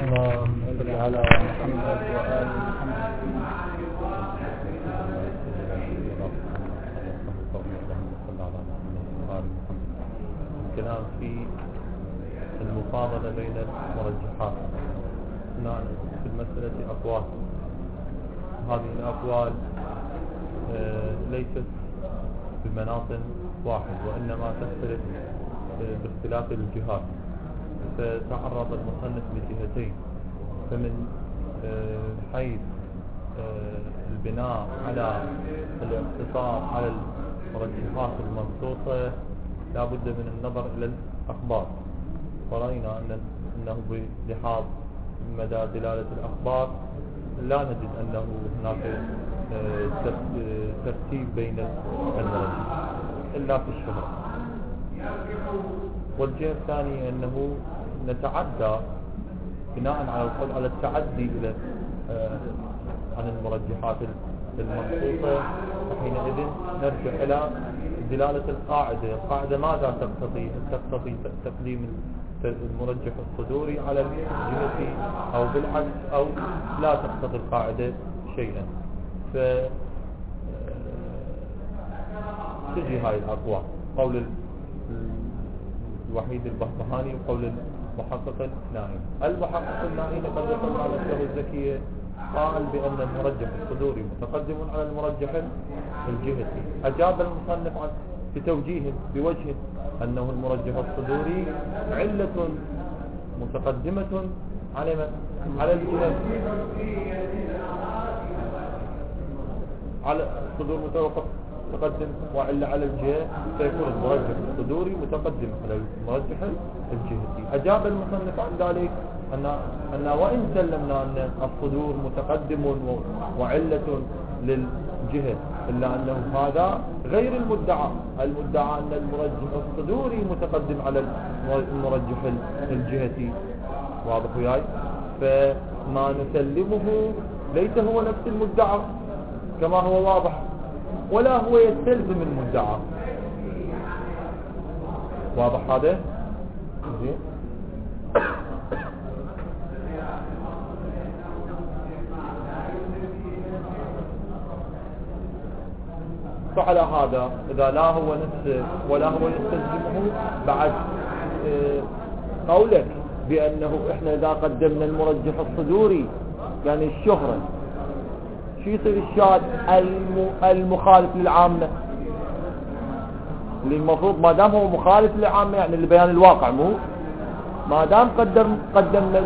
اللهم صل على محمد وآل محمد. الكلام في المفاضلة بين المرجحات. في المسألة أقوال، هذه الأقوال ليست بمناط واحد، وإنما تختلف باختلاف الجهات. فتعرض المصنف لجهتين، فمن حيث البناء على الاقتصار على المرجحات المنصوصة لا بد من النظر إلى الأخبار، ورأينا أنه بلحاظ مدى دلالة الأخبار لا نجد أنه هناك ترتيب بين المرجحات إلا في الشهرة. والجهة الثانية أنه نتعدى بناء على التعدي إلى عن المرجحات المنصوصة، وحينئذ نرجع إلى دلالة القاعدة ماذا تقتضي؟ تقتضي تقديم المرجح الصدوري على الجهة أو بالعكس، أو لا تقتضي القاعدة شيئا. تجي هاي الأقوال، قول الوحيد البهبهاني وقول المحقق النائي. المحقق النائي قد يقول على نفسه الزكية قال بأن المرجح الصدوري متقدم على المرجح الجهتي. أجاب المصنف بتوجيه بوجه أنه المرجح الصدوري علة متقدمة على الجهة، على الصدور متقدم وعلة على الجهة، فيكون المرجح الصدوري متقدم على المرجح الجهتي. أجاب المصنف عن ذلك أن وإن سلمنا أن الصدور متقدم وعلة للجهة، إلا أنه هذا غير المدعى أن المرجح الصدوري متقدم على المرجح الجهتي. واضح وياي؟ فما نسلمه ليس هو نفس المدعى كما هو واضح، ولا هو يستلزم المدعى. واضح هذا؟ زين. فعلى هذا إذا لا هو نفسه ولا هو يستلزمه، بعد قولك بأنه إحنا إذا قدمنا المرجح الصدوري يعني الشهرة، شو يصير الشاذ المخالف للعامة؟ اللي المفروض ما دام هو مخالف للعامة يعني لبيان الواقع، مو ما دام قدمنا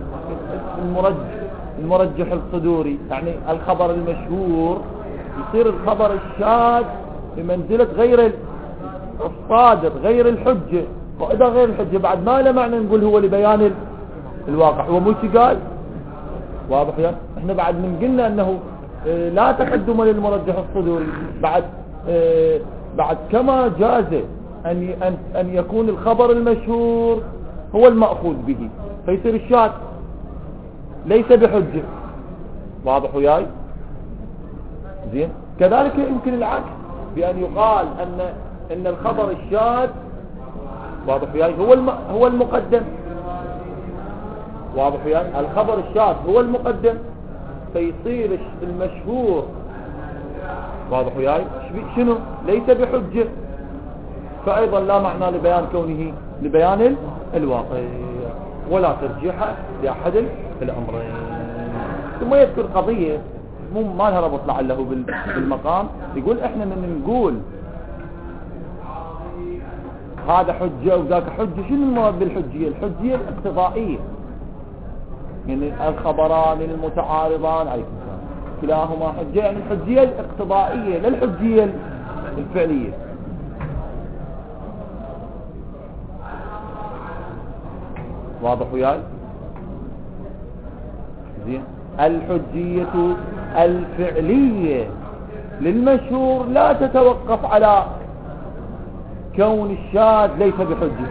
المرجح الصدوري يعني الخبر المشهور، يصير الخبر الشاذ بمنزلة غير الصادر، غير الحجة. وإذا غير الحجة بعد ما له معنى نقول هو لبيان الواقع، هو مو قال. واضح يعني؟ احنا بعد من قلنا انه لا تقدم للمرجح الصدوري، بعد كما جاز ان يكون الخبر المشهور هو المأخوذ به، فيصير الشاذ ليس بحجة. واضح وياي؟ زين. كذلك يمكن العكس، بأن يقال ان الخبر الشاذ، واضح وياي، هو المقدم. واضح وياي؟ الخبر الشاذ هو المقدم، فيصير المشهور، واضح وياي، شنو؟ ليس بحجة، فأيضا لا معنى لبيان كونه لبيان الواقع، ولا ترجيح لأحد الأمرين. ثم يذكر قضية ما لها ربط لعله بالمقام، يقول احنا من نقول هذا حجة وذاك حجة، شنو المراد بالحجية؟ الحجية الاقتضائية، يعني الخبران المتعارضان عليكم كلاهما حجة، يعني الحجية الاقتضائية لا الحجية الفعلية. واضح وياي؟ زين. الحجية الفعلية للمشهور لا تتوقف على كون الشاذ ليس بحجة.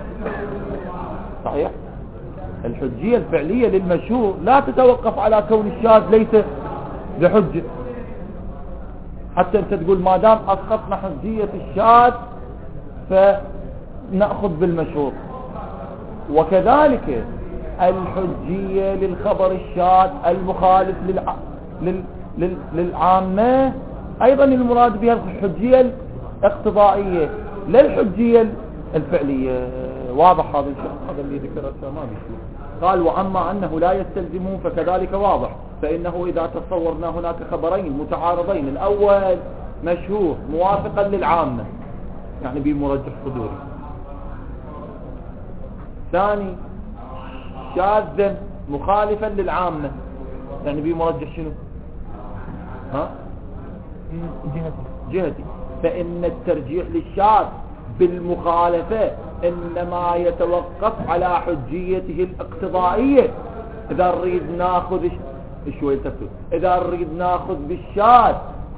صحيح؟ الحجية الفعلية للمشهور لا تتوقف على كون الشاذ ليس بحجة، حتى انت تقول ما دام اسقطنا حجية الشاذ فنأخذ بالمشهور. وكذلك الحجية للخبر الشاذ المخالف للعامة أيضا المراد بها الحجية الاقتضائية لا الحجية الفعلية. واضح هذا الشيء؟ هذا اللي ذكره ما بيشوف. قال وأما أنه لا يستلزمه فكذلك واضح، فإنه إذا تصورنا هناك خبرين متعارضين، الأول مشهور موافقا للعامة يعني بمرجح صدوري، ثاني شاذا مخالفا للعامة يعني بمرجح شنو؟ ها؟ جهتي. فإن الترجيح للشاذ بالمخالفة إنما يتوقف على حجيته الاقتضائية. إذا نريد ناخذ شوي تفصيل، إذا نريد ناخذ بالشاذ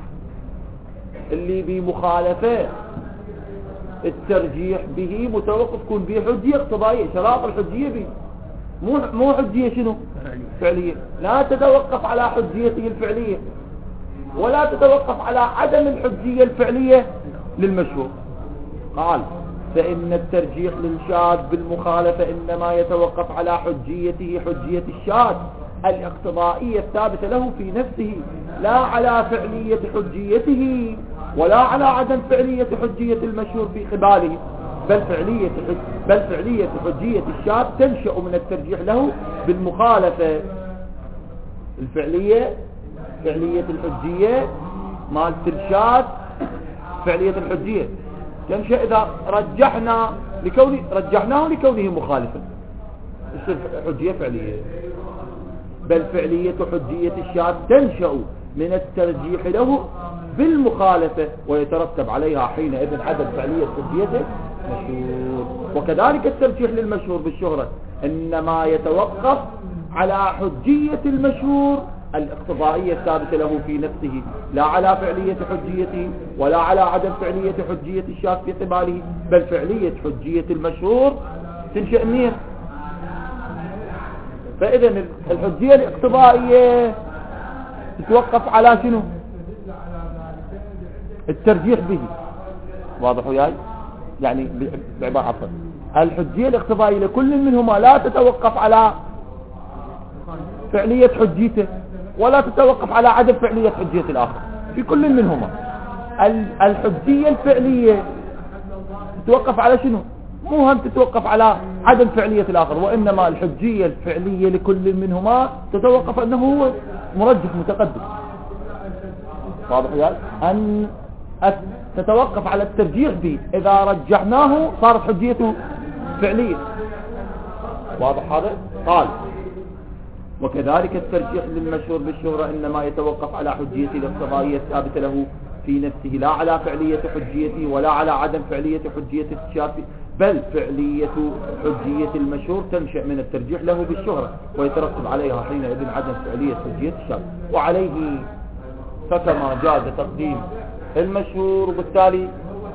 اللي بمخالفة الترجيح به متوقف يكون به حجية اقتضائية. شراط الحجية به مو حجية شنو؟ فعلية. لا تتوقف على حجيته الفعلية ولا تتوقف على عدم الحجية الفعلية للمشهور. قال فإن الترجيح للشاذ بالمخالفة إنما يتوقف على حجيته حجية الشاذ الاقتضائية الثابتة له في نفسه، لا على فعلية حجيته ولا على عدم فعلية حجية المشهور في قباله، بل فعلية حجية الشاذ تنشأ من الترجيح له بالمخالفة. الفعلية فعلية الحجية مال الشاذ فعلية الحجية تنشأ إذا رجحناه لكونه مخالفا، يصير حجية فعلية. بل فعلية حجية الشاذ تنشأ من الترجيح له بالمخالفة ويترتب عليها حينئذ عدم فعلية حجيته مشهور. وكذلك الترجيح للمشهور بالشهرة إنما يتوقف على حجية المشهور الاقتضائية الثابتة له في نفسه، لا على فعلية حجيته ولا على عدم فعلية حجية الشاذ في قباله، بل فعلية حجية المشهور تنشأ منين؟ فإذا الحجية الاقتضائية تتوقف على شنو؟ الترجيح به. واضح وياي؟ يعني بعبارة عفوا، الحجية الاقتضائية لكل منهما لا تتوقف على فعلية حجيته ولا تتوقف على عدم فعلية حجية الآخر في كل منهما. الحجية الفعلية تتوقف على شنو؟ مو هم تتوقف على عدم فعلية الآخر، وإنما الحجية الفعلية لكل منهما تتوقف أنه هو مرجح متقدم. واضح يعني؟ أن تتوقف على الترجيح به، إذا رجحناه صارت حجيته فعلية. واضح هذا؟ قال وكذلك الترجيح للمشهور بالشهرة إنما يتوقف على حجيته الاقتضائية الثابتة له في نفسه، لا على فعلية حجيته ولا على عدم فعلية حجية الشاذ، بل فعلية حجية المشهور تنشأ من الترجيح له بالشهرة ويترتب عليها حينئذ عدم فعلية حجية الشاذ. وعليه فكما جاز تقديم المشهور وبالتالي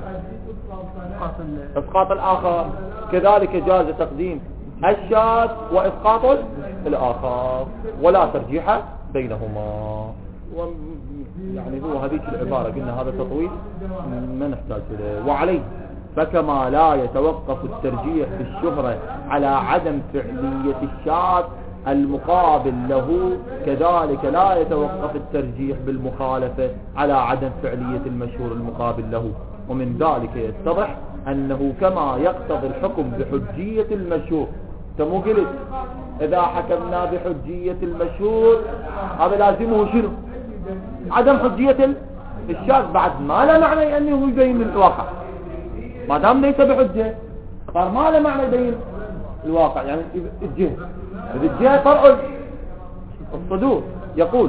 اسقاط الآخر، كذلك جاز تقديم الشاذ واسقاط الآخر ولا ترجيح بينهما. يعني هو هذيك العبارة قلنا هذا تطويل ما نحتاج له. وعليه فكما لا يتوقف الترجيح بالشهرة على عدم فعلية الشاذ المقابل له، كذلك لا يتوقف الترجيح بالمخالفة على عدم فعلية المشهور المقابل له. ومن ذلك يتضح أنه كما يقتضي الحكم بحجية المشهور، تمو قلت إذا حكمنا بحجية المشهور هذا لازمه شنو؟ عدم حجية الشاذ، بعد ما لا معنى أنه يبين الواقع ما دام ليس بحجة، صار ما له معنى يبين الواقع. يعني الجهة فرع الصدور. يقول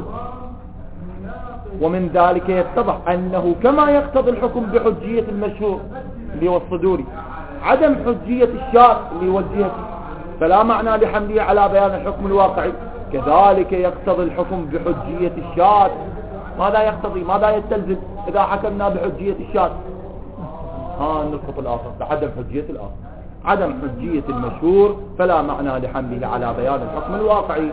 ومن ذلك يتضح أنه كما يقتضي الحكم بحجية المشهور اللي هو الصدوري عدم حجية الشاذ اللي هو الجهة فلا معنى لحمله على بيان الحكم الواقعي، كذلك يقتضي الحكم بحجية الشاذ. ماذا يقتضي؟ ماذا يستلزم إذا حكمنا بحجية الشاذ؟ النقطة الآخر عدم حجية الآخر، عدم حجية المشهور فلا معنى لحمله على بيان الحكم الواقعي،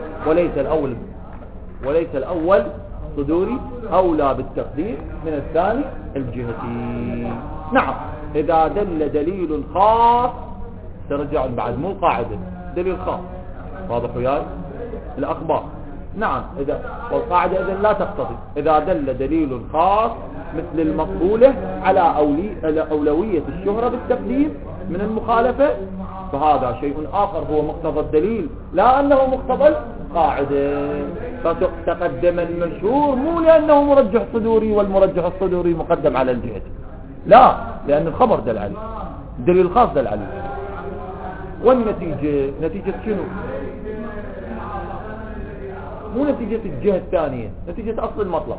وليس الأول صدوري أولى بالتقدير من الثاني الجهتي. نعم، إذا دل دليل خاص ترجع بعد مو قاعدة دليل خاص واضح وياي؟ الأخبار. نعم، والقاعدة إذن لا تقتضي إذا دل دليل خاص مثل المقبولة على أولوية الشهرة بالتقديم من المخالفة، فهذا شيء آخر هو مقتضى الدليل لا أنه مقتضى القاعدة. فتقدم المشهور مو لأنه مرجح صدوري والمرجح الصدوري مقدم على الجهة، لا، لأن الخبر دل عليه، الدليل الخاص دل عليه. والنتيجة نتيجة شنو؟ مو نتيجة الجهة الثانية، نتيجة أصل المطلب.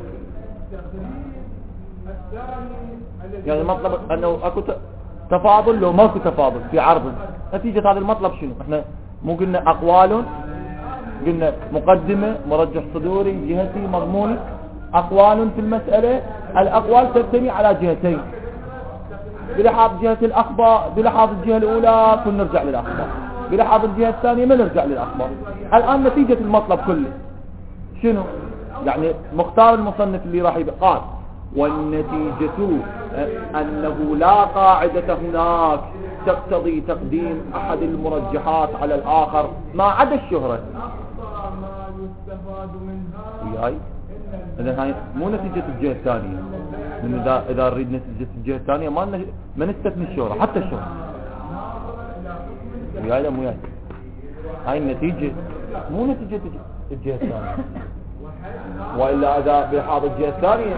يعني المطلب أنه أكو تفاضل، لو ماكو تفاضل في عرض، نتيجة هذا المطلب شنو؟ احنا مو قلنا أقوال، قلنا مقدمة، مرجح صدوري، جهتي، مضموني. أقوال في المسألة، الأقوال تبتني على جهتين، بلحاظ جهة الأخبار، بلحاظ الجهة الأولى كن نرجع للأخبار، بلحاظ الجهة الثانية ما نرجع للأخبار. الآن نتيجة المطلب كله شنو؟ يعني مختار المصنف اللي راح قال والنتيجة أنه لا قاعدة هناك تقتضي تقديم أحد المرجحات على الآخر ما عدا الشهرة. وياي؟ إذن هاي مو نتيجة الجهة الثانية، من إذا نريد نتيجة الجهة الثانية ما نستثني الشهرة، حتى الشهرة. وياي لا مو ياي؟ هاي النتيجة مو نتيجة الجهة الثانية، وإلا إذا بحاضر الجهة الثانية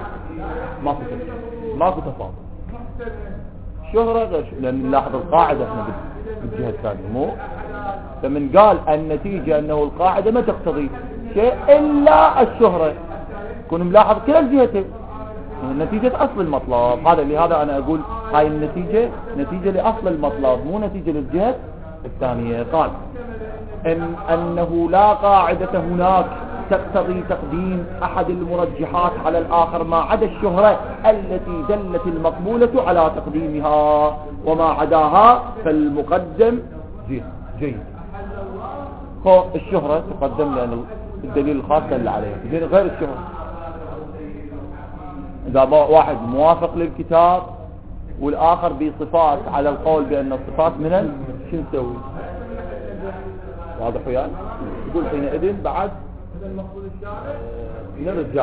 ماكو تفاضل. شهرة غير لأن نلاحظ القاعدة احنا بالجهة الثانية مو. فمن قال النتيجة أنه القاعدة ما تقتضي شيء إلا الشهرة، كون ملاحظ كلا الجهتين، نتيجة أصل المطلب. هذا لهذا أنا أقول هاي النتيجة نتيجة لأصل المطلب مو نتيجة للجهة الثانية. قال أنه لا قاعدة هناك تقتضي تقديم أحد المرجحات على الآخر ما عدا الشهرة التي دلت المقبولة على تقديمها، وما عداها فالمقدم جيد. الشهرة تقدم لأن الدليل الخاص دل عليها، غير الشهرة. إذا واحد موافق للكتاب والآخر بصفات على القول بأن الصفات من شو نسوي؟ واضح وياي؟ يقول حينئذ بعد نرجع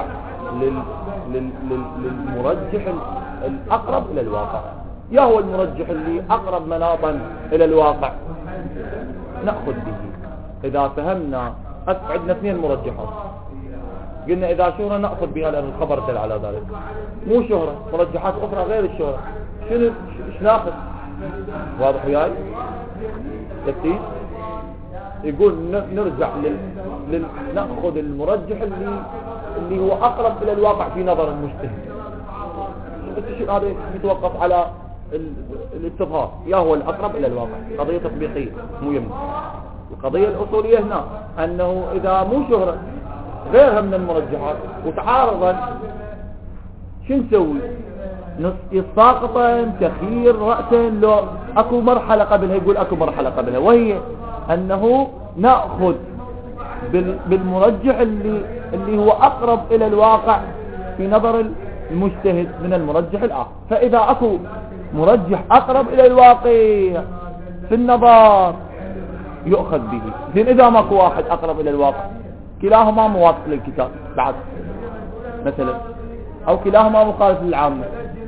للمرجح الأقرب إلى الواقع. يا هو المرجح اللي أقرب مناطا إلى الواقع نأخذ به. إذا فهمنا عندنا اثنين مرجحات، قلنا إذا شهرة نأخذ بها لأن الخبر دل على ذلك، مو شهرة مرجحات أخرى غير الشهرة شنو ناخذ؟ واضح وياي؟ ترتيب. يقول نرجع نأخذ المرجح اللي هو أقرب إلى الواقع في نظر المجتهد. هذا يتوقف على الاستظهار، يا هو الأقرب إلى الواقع، قضية تطبيقية مو يمنى. القضية الأصولية هنا أنه إذا مو شهرة غيرها من المرجحات وتعارضا شو نسوي؟ يساقطا تخيير رأسا، لو أكو مرحلة قبلها، يقول أكو مرحلة قبلها، وهي أنه نأخذ بالمرجح اللي هو أقرب إلى الواقع في نظر المجتهد من المرجح الآخر. فإذا أكو مرجح أقرب إلى الواقع في النظر يؤخذ به. زين إذا ماكو واحد أقرب إلى الواقع، كلاهما موافق للكتاب بعد مثلا، أو كلاهما مخالف للعامة،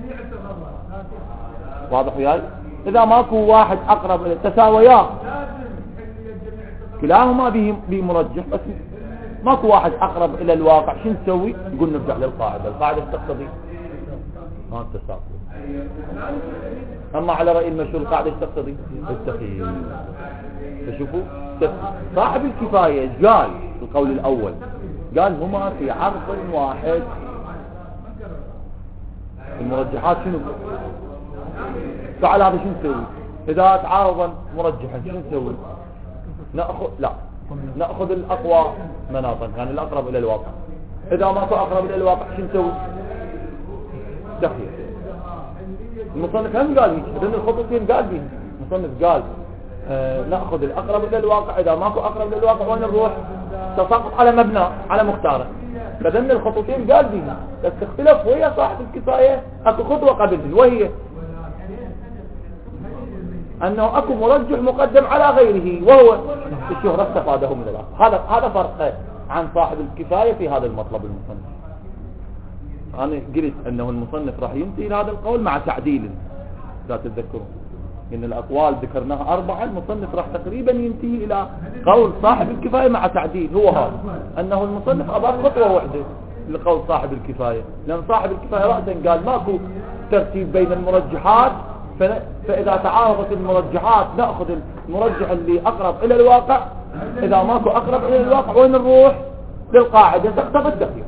واضح وياي؟ إذا ماكو واحد أقرب إلى تساويا، كلاهما به مرجح، بس ماكو واحد أقرب إلى الواقع، شو نسوي؟ نقول نرجع للقاعدة. القاعدة تقتضي التساوي. أما على رأي المشهور القاعدة تقتضي التخيير. تشوفوا صاحب الكفاية قال القول الأول، قال هما في عرض واحد. المرجحات شنو؟ تعال هذا شو نسوي؟ إذا تعارضا مرجحا شو نسوي؟ نأخذ الأقوى مناطا، يعني الأقرب إلى الواقع. إذا ما أقرب إلى الواقع شو نسوي؟ تخيير. المصنف هم قال هيك، لأن الخطوتين قال به المصنف، قال نأخذ الأقرب إلى الواقع، إذا ماكو أقرب إلى الواقع وين نروح؟ تساقط على مبنى، على مختاره. فذن الخطوتين قال به، بس اختلف وهي صاحب الكفاية أكو خطوة قبل، وهي أنه أكو مرجح مقدم على غيره وهو الشهرة استفاده من الأصل. هذا فرق عن صاحب الكفاية في هذا المطلب المصنف. أنا قلت أنه المصنف راح ينتهي إلى هذا القول مع تعديل لا تتذكرون إن الأقوال ذكرناها 4 المصنف راح تقريبا ينتهي إلى قول صاحب الكفاية مع تعديل هو هذا أنه المصنف أضاف خطوة واحدة لقول صاحب الكفاية لأن صاحب الكفاية رأسا قال ماكو ترتيب بين المرجحات فإذا تعارضت المرجحات نأخذ المرجح اللي أقرب إلى الواقع إذا ماكو أقرب إلى الواقع وين نروح للقاعدة تقتضي الدقيق.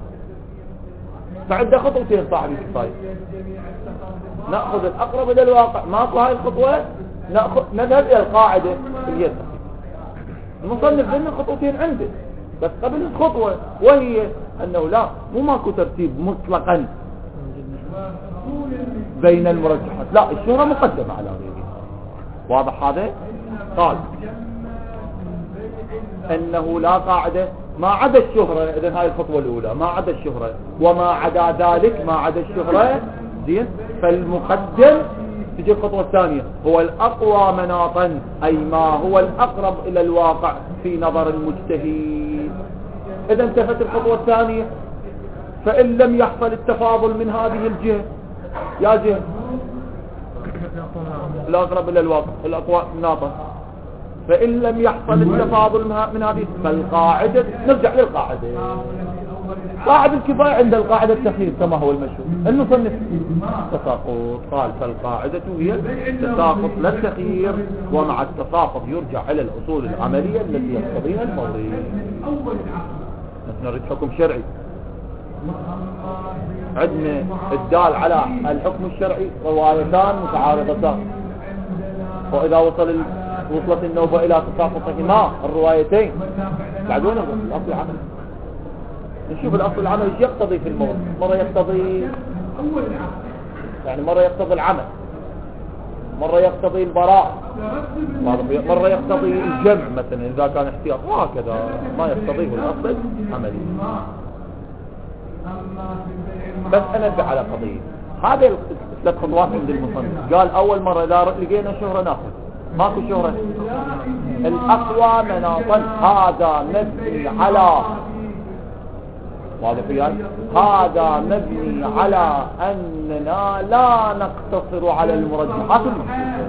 فعند خطوتين صاحب الكفاية نأخذ الأقرب إلى الواقع ماكو هاي الخطوة نذهب إلى القاعدة اللي هي الدقيق. المصنف ضمن خطوتين عنده بس قبل الخطوة وهي أنه لا مو ماكو ترتيب مطلقا بين المرجحات لا الشهرة مقدمة على غيرها. واضح هذا؟ قال أنه لا قاعدة ما عدا الشهرة. إذن هاي الخطوة الأولى ما عدا الشهرة وما عدا ذلك ما عدا الشهرة زين فالمقدم تجي الخطوة الثانية هو الأقوى مناطا أي ما هو الأقرب إلى الواقع في نظر المجتهد. إذا انتهت الخطوة الثانية فإن لم يحصل التفاضل من هذه الجهة يا جهة الأقرب إلى الواقع الأقوى مناطا فإن لم يحصل التفاضل من هذه فالقاعدة نرجع للقاعدة. قاعدة الكفاية عند القاعدة التخيير كما هو المشهور المصنف تساقط قال فالقاعدة هي تساقط لا التخيير ومع التساقط يرجع إلى الأصول العملية التي يقتضيها الموضوع. نريد حكم شرعي عندنا الدال على الحكم الشرعي روايتان متعارضتان وإذا وصلت النوبة إلى تساقطهما الروايتين بعدون الأصل العملي نشوف الأصل العملي ايش يقتضي في الموضوع. مرة يقتضي يعني مرة يقتضي العمل مرة يقتضي البراء مرة يقتضي الجمع مثلا إذا كان احتياط وهكذا ما يقتضيه الأصل عملي. بس أنبه على قضية هذه 3 خطوات عند المصنف. قال أول مرة إذا لقينا شهرة ناخذ ماكو شهرة الأقوى مناطا هذا مبني على واضح يعني هذا مبني على أننا لا نقتصر على المرجحات المنصوصة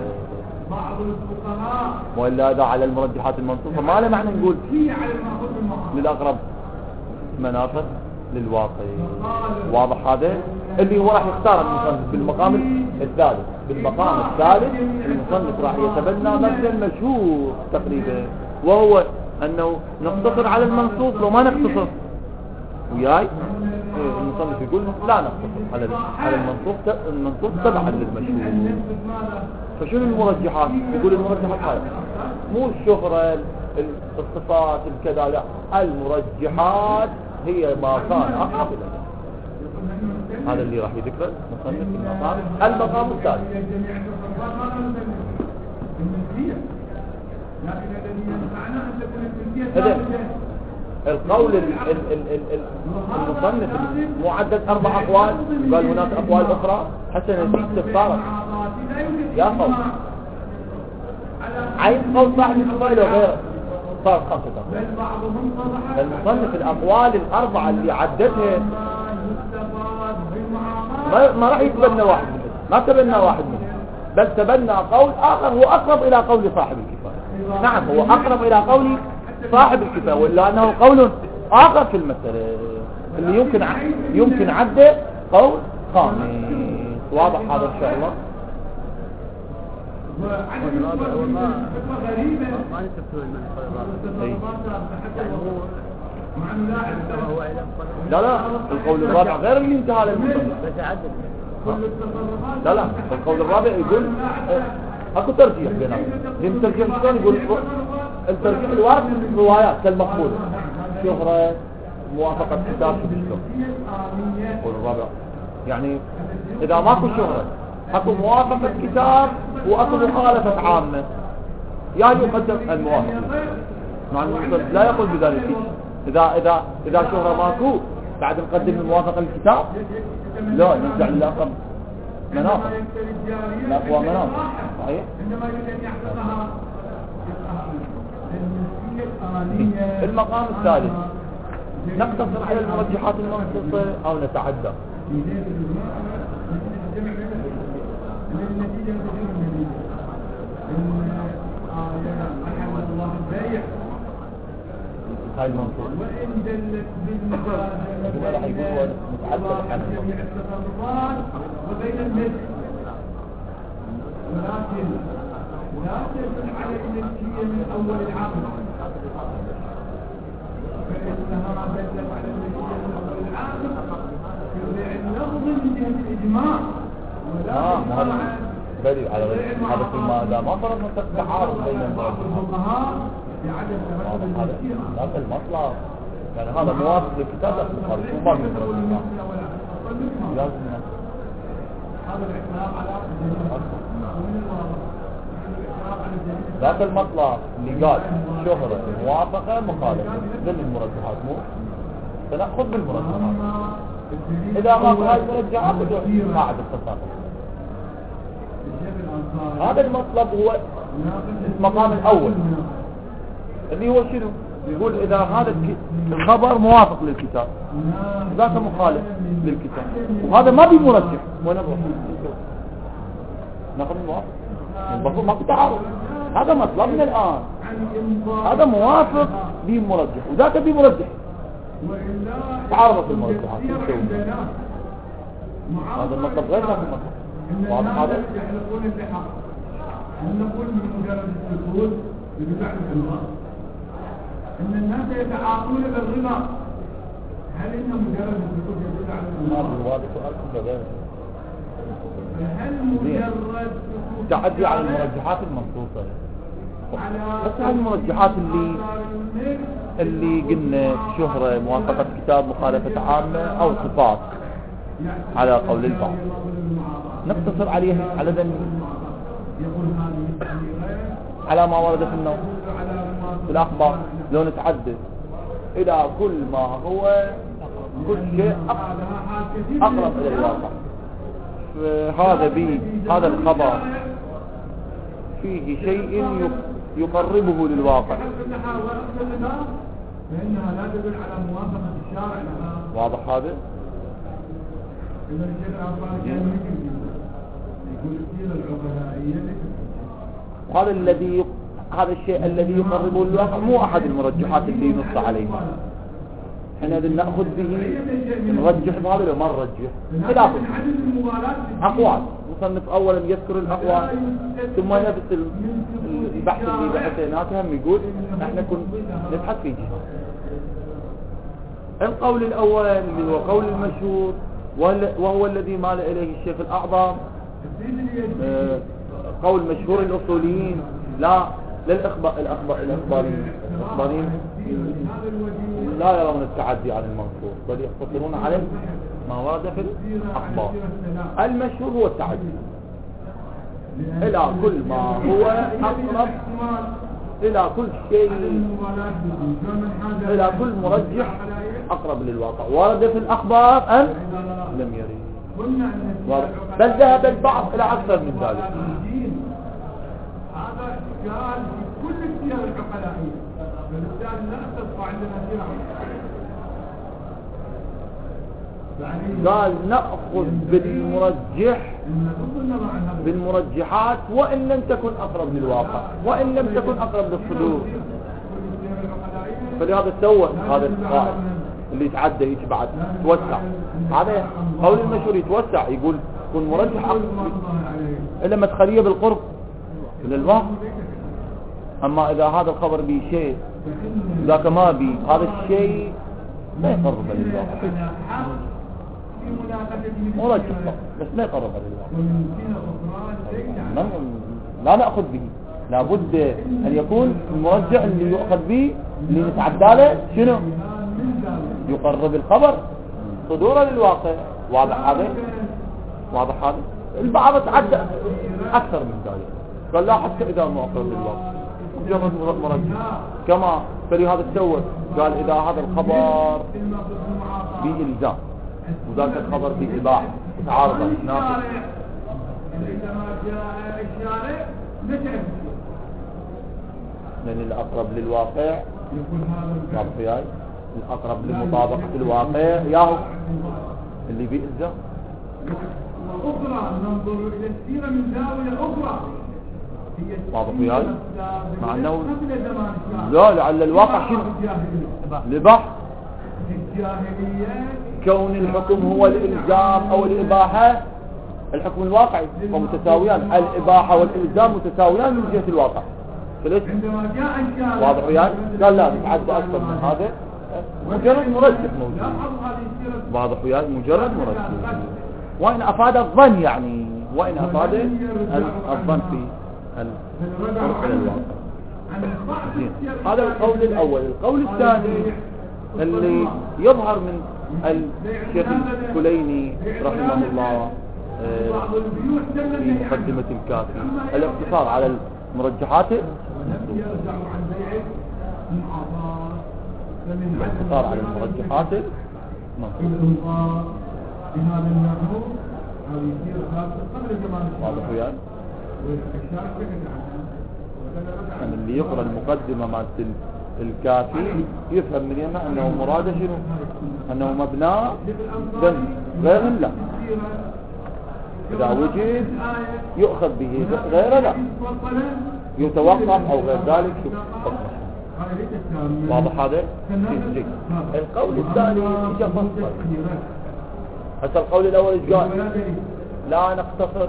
وإلا هذا على المرجحات المنصوصة ما له معنى نقول للأقرب مناطق للواقع. واضح هذا اللي هو راح يختار المصنف بالمقام الثالث. بالمقام الثالث المصنف راح يتبنى مبدأ مشهور تقريبا وهو أنه نقتصر على المنصوص لو ما نقتصر وياي المصنف يقول لا نقتصر على المنصوص تبعا للمشهور. فشنو المرجحات؟ يقول المرجحات هاي مو الشهرة الصفات الكذا لا المرجحات هي ما كان أقرب إلى هذا اللي راح يذكره مصنف المقام الثالث. هذا القول المصنف معدد 4 أقوال قال هناك أقوال أخرى حتى نزيد تفصارا يا قول عين قول صاحب الكفاية لو غيره صار 5 أقوال. المصنف الأقوال ال4 اللي عدتها ما راح يتبنى واحد منه ما تبنى واحد منه بل تبنى قول آخر هو أقرب إلى قول صاحب الكفاية. نعم هو أقرب إلى قول صاحب الكفاية ولا أنه قول آخر في المسألة اللي يمكن عده قول خامس. واضح هذا إن شاء الله. لا القول الرابع غير اللي انتهى للمصنف. لا القول الرابع يقول اكو ترجيح بينهم. الترجيح شلون يقول الترجيح الوارد في الروايات كالمقبول شهرة موافقة كتاب شو القول الرابع يعني اذا ماكو شهرة اكو موافقة كتاب واكو مخالفة عامة يعني يقدم الموافقة مع المصنف لا يقول بذلك. إذا شهرة ماكو بعد نقدم الموافقة للكتاب لا نرجع للأقرب مناطق الأقوى مناطق صحيح. عندما يريد أن يحفظها المقام الثالث نقتصر على المرجحات المنصوصة أو نتعدى؟ هاي المنصوص وإن دلت بالمجازة راح يقول متعدد عن وبين المثل، ولكن لا تدل على الملكية من أول العقد، فإنها دلت على الملكية من أول العقد اللفظ من جهة الإجماع، ولا دليل على هذا في المادة ما فرض تعارض بين الفقهاء بعدم تمثل الملكية. هذا المطلب يعني هذا موافق للكتاب البخاري شو باقي لازم هذا الاعتراف على ذاك المطلب اللي قال شهرة موافقة مخالفة ذل المرجحات مو سنأخذ بالمرجحات إذا ما في هاي المرجحات قاعد التصرف. هذا المطلب هو المقام الأول اللي هو شنو؟ يقول إذا هذا الخبر موافق للكتاب ذاك مخالف للكتاب وهذا ما بمرجح ونبغى ناخذ الموافق المفروض ما في تعارض. هذا مطلبنا الآن هذا موافق بمرجح وذاك بمرجح تعارضت المرجحات هذا المطلب غير هذا المطلب واضح هذا؟ نقول من مجرد السكوت بجعل الربا ان الناس يتعاطون بالربا، هل ان مجرد السكوت يدل على الربا؟ هذا سؤال كله غير. هل مجرد سكوت تعدي على المرجحات المنصوصة بس هاي المرجحات اللي قلنا شهرة موافقة كتاب مخالفة عامة او صفات على قول البعض نقتصر عليها على ذنب على ما ورد في النص في الأخبار لو نتعدد إلى كل ما هو كل شيء أقرب إلى الواقع. هذا الخبر فيه شيء يقربه للواقع فإنها لا تدل على موافقة الشارع لها. واضح هذا؟ وهذا هذا الشيء الذي يقربه للواقع مو أحد المرجحات اللي ينص عليها. احنا نأخذ به نرجح بهذا لو ما نرجح خلاف أقوال. مصنف أولا يذكر الأقوال ثم نفس البحث اللي بحثناه هم يقول احنا كنا نبحث في جهة. القول الأول اللي هو قول المشهور وهو الذي مال إليه الشيخ الأعظم قول مشهور الأصوليين لا الأخباريين لا يرون التعدي عن المنصوص بل يقتصرون على ما ورد في الأخبار. المشهور هو التعدي إلى كل ما هو أقرب إلى كل شيء إلى كل مرجح أقرب للواقع ورد في الأخبار أم لم يرد. بل ذهب البعض إلى أكثر من ذلك. هذا قال في كل السير العقلائية فالإنسان لا تبقى عندنا سيرة قال نأخذ بالمرجحات وإن لم تكن أقرب للواقع وإن لم تكن أقرب للصدور. فلهذا سوى هذا القائد اللي يتعدى يتبعد توسع. هذا قول المشهور يتوسع يقول كن مرجح أقرب إلا مدخلية بالقرب من الواقع. أما إذا هذا الخبر به شيء ذاك ما به هذا الشيء لا يقرب للواقع مرجح بس لا يقرب للواقع لا نأخذ به. لابد أن يكون المرجح اللي يؤخذ به اللي نتعدى له شنو يقرب الخبر صدورا للواقع. واضح هذا البعض تعدى أكثر من ذلك قال لا حتى إذا ما أقرب للواقع مجرد مرجح كما فلهذا سوى قال إذا هذا الخبر بإلزام وذاك الخبر بإباحة تعارضا ناقض عندما جاء الشارع نشأ لأن الأقرب للواقع يقول هذا وياي الأقرب لمطابقة الواقع ياهو اللي بيئزه. وأخرى ننظر إلى السيرة من زاوية أخرى واضح وياي مع أنه قبل زمان الشارع لا لعل الواقع شنو لبحث الجاهلية كون الحكم هو الإلزام أو الإباحة. الحكم الواقعي ومتساويان، الإباحة والإلزام متساويان من جهة الواقع. فليش عندما جاء الشارع واضح وياي قال لا نتعدى أكثر من هذا، مجرد مرجح موجود. واضح وياي مجرد مرجح. وإن أفاد الظن يعني وإن أفاد الظن في الطرق إلى الواقع. هذا القول الأول. القول الثاني اللي يظهر من الشيخ الكليني رحمه الله في مقدمة الكافي الاقتصار على المرجحات، الاقتصار على المرجحات بهذا النحو أو يصير قبل زمان واضح وياي يعني اللي يقرأ المقدمة مالت الكافي يفهم من هنا أنه مراده شنو؟ أنه مبنى ذنب غير لا، إذا وجد يؤخذ به غير لا يتوقف أو غير ذلك. واضح هذا؟ القول الثاني إيش فصل. حتى القول الأول إيش قال؟ لا نقتصر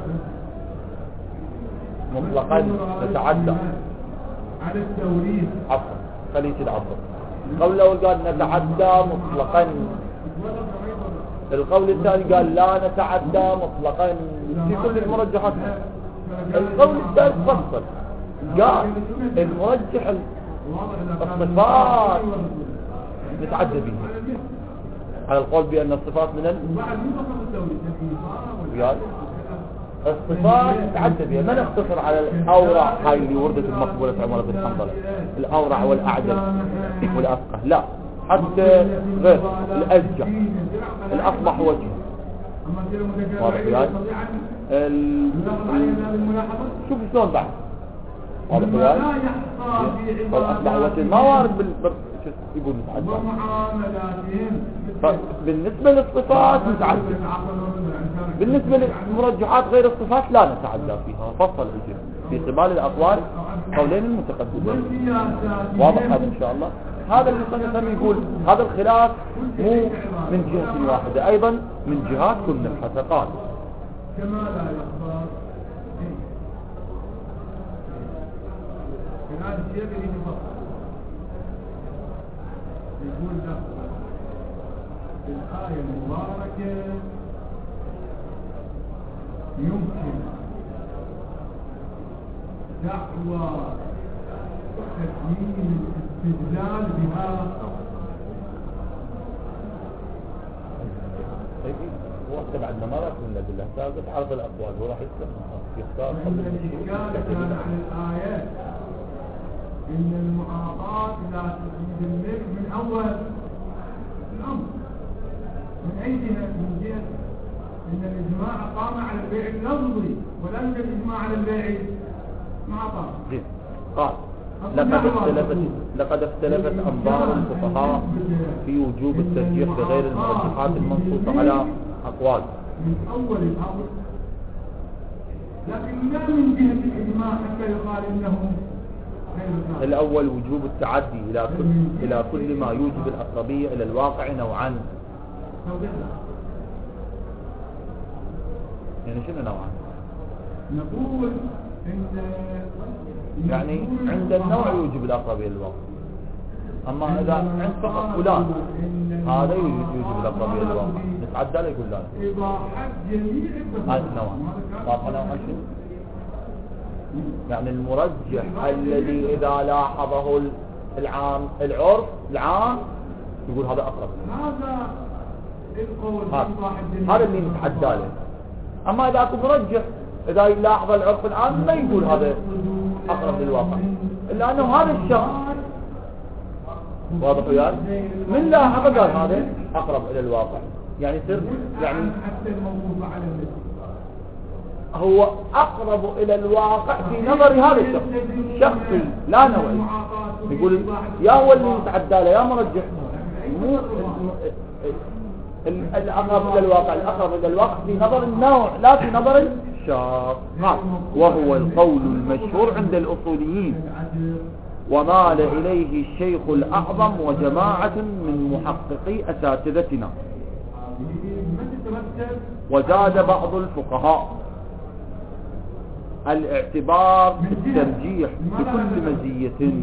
مطلقا نتعدى على التوريث. عفوا خليك العفو. القول الأول قال نتعدى مطلقا. القول الثاني قال لا نتعدى مطلقا في كل المرجحات. القول الثالث فصل قال المرجح الصفات نتعدى به على القول بأن الصفات من الصفات نتعدى بها. ما نقتصر على الأورع هاي اللي وردت المقبولة في عمر بن حنظلة الأورع والأعدل والأفقه، لا حتى غير الأزجع الأصبح وجهه. واضح وياي شوف شلون بعد واضح وياي والأصبح وجهه ما وارد يقول نتعدى. بالنسبة للصفات نتعدى، بالنسبة للمرجحات غير الصفات لا نتعدى فيها. فصل في قبال الأقوال قولين المتقدمين. واضح هذا إن شاء الله. هذا اللي صنفهم يقول هذا الخلاف مو من جهة واحدة، أيضا من جهات كل نبحث. قال كما لا يخبر هذا الشيء اللي يفصل يقول له الآية المباركة يمكن دعوى تسليم الاستدلال بها. وقت بعد ما مرت من الأدلة سابقت عرض الأقوال وراح يختار كان عن الآيات إن المعاطاة لا تفيد الملك من أول الأمر. من أي جهة؟ من جهة إن الإجماع قام على البيع اللفظي ولا يوجد إجماع على البيع معطى. قال لقد اختلفت أنظار الفقهاء في وجوب الترجيح بغير المرجحات المنصوصة على أقوال. من أول الأمر لكن لا من جهة الإجماع حتى يقال إنه الأول وجوب التعدي إلى كل ما يوجب الأقربية إلى الواقع نوعا. يعني شنو نوعا؟ نقول يعني عند النوع يوجب الأقربية إلى الواقع، أما إذا عند فقط فلان هذا يوجب الأقربية إلى الواقع نتعدى له يقول لا هذا النوع. واضح نوعا شنو؟ يعني المرجح الذي إذا لاحظه العرف العام يقول هذا أقرب. هذا القول هذا اللي نتعدى له. أما إذا أكون مرجح إذا يلاحظ العرف العام ما يقول هذا أقرب للواقع، إلا أنه هذا الشخص واضح وياك من لاحظ قال هذا أقرب إلى الواقع. يعني سر يعني حتى الموقوف على هو أقرب إلى الواقع في نظر هذا الشخص شخصي لا نوعي. يقول يا هو اللي يتعدى له يا مرجح، مو الأقرب إلى الواقع، الأقرب إلى الواقع في نظر النوع لا في نظر الشخص. وهو القول المشهور عند الأصوليين ومال إليه الشيخ الأعظم وجماعة من محققي أساتذتنا. وزاد بعض الفقهاء الاعتبار بالترجيح بكل مزية،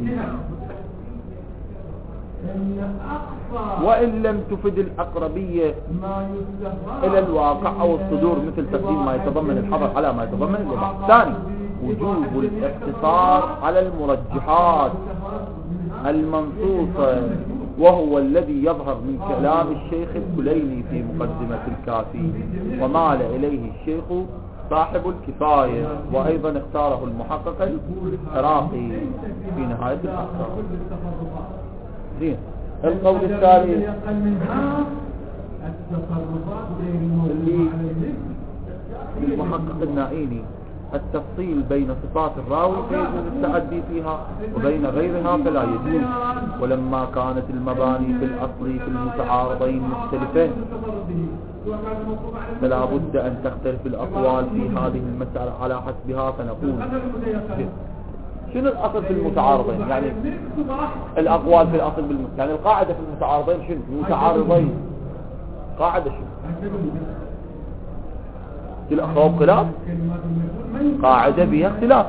وإن لم تفد الأقربية إلى الواقع أو الصدور مثل تقديم ما يتضمن الحظر على ما يتضمن الإباحة. ثاني وجوب الاقتصار على المرجحات المنصوصة، وهو الذي يظهر من كلام الشيخ الكليني في مقدمة الكافي، ومال إليه الشيخ صاحب الكفاية، وأيضا اختاره المحقق العراقي في نهاية الأحكام. القول الثالث اللي المحقق النائيني التفصيل بين صفات الراوي فيجوز التعدي فيها وبين غيرها فلا يجوز. ولما كانت المباني في الأصل في المتعارضين مختلفين فلا بد أن تختلف الأقوال في هذه المسألة على حسبها. فنقول شنو الأصل في المتعارضين؟ يعني الأقوال في الأصل يعني القاعدة في المتعارضين شنو؟ المتعارضين قاعدة شنو؟ كل أخوة خلاف قاعدة بها اختلاف،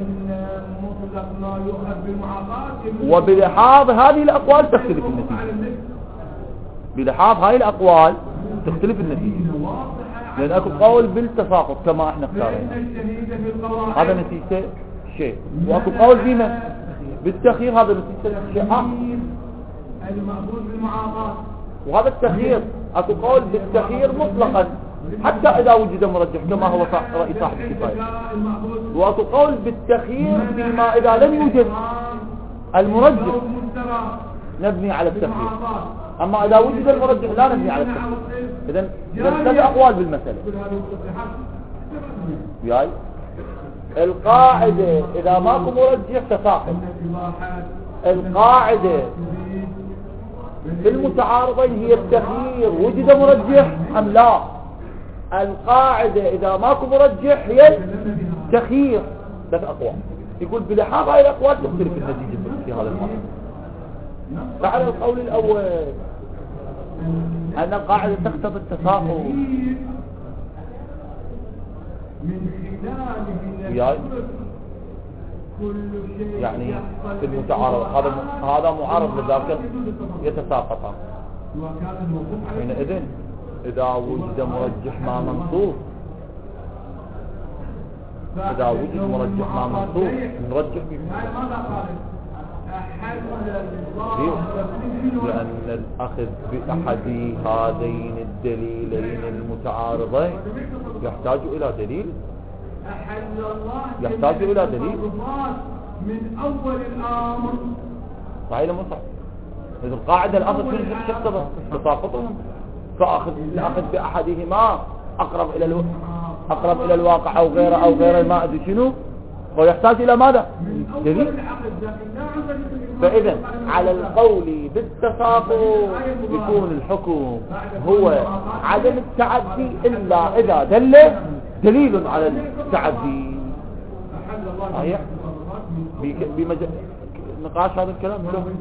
وبلحاظ هذه الأقوال تختلف النتيجة. بلحاظ هاي الأقوال تختلف النتيجة، لأن أكو قول بالتساقط كما احنا اختارنا هذا نتيجة شيء، واكو قول فيما بالتخيير هذا نتيجة شيء آخر. وهذا التخيير اكو قول بالتخيير مطلقا حتى إذا وجد مرجح كما هو رأي صاحب الكفاية، واكو قول بالتخيير فيما إذا لم يوجد المرجح نبني على التخيير، أما إذا وجد المرجح لا نبني على التخيير. إذن ثلاث أقوال بالمسألة. وياي القاعدة إذا ماكو مرجح تساقط. القاعدة في المتعارضين هي التخيير وجد مرجح أم لا. القاعدة إذا ماكو مرجح هي التخيير. ثلاث أقوال. يقول بلحاظ هاي الأقوال تختلف النتيجة في هذا الموضوع. فعلى القول الأول أن القاعدة تقتضي التساقط وياي يعني في المتعارض هذا معارض لذاك يتساقطان. حينئذ إذا وجد مرجح ما منصوص، إذا وجد مرجح ما منصوص نرجح لأن الأخذ بأحد هذين الدليلين المتعارضين يحتاج إلى دليل، يحتاج إلى دليل من أول الأمر. صحيح لما صح. إذا القاعدة الأخذ من شخص تساقطهم، فأخذ الأخذ بأحدهما أقرب إلى الواقع أو غير ما أدري شنو، هو يحتاج إلى ماذا؟ دليل. فإذا على القول بالتساقط يكون الحكم هو عدم التعدي إلا إذا دل دليل على التعدي. صحيح نقاش هذا الكلام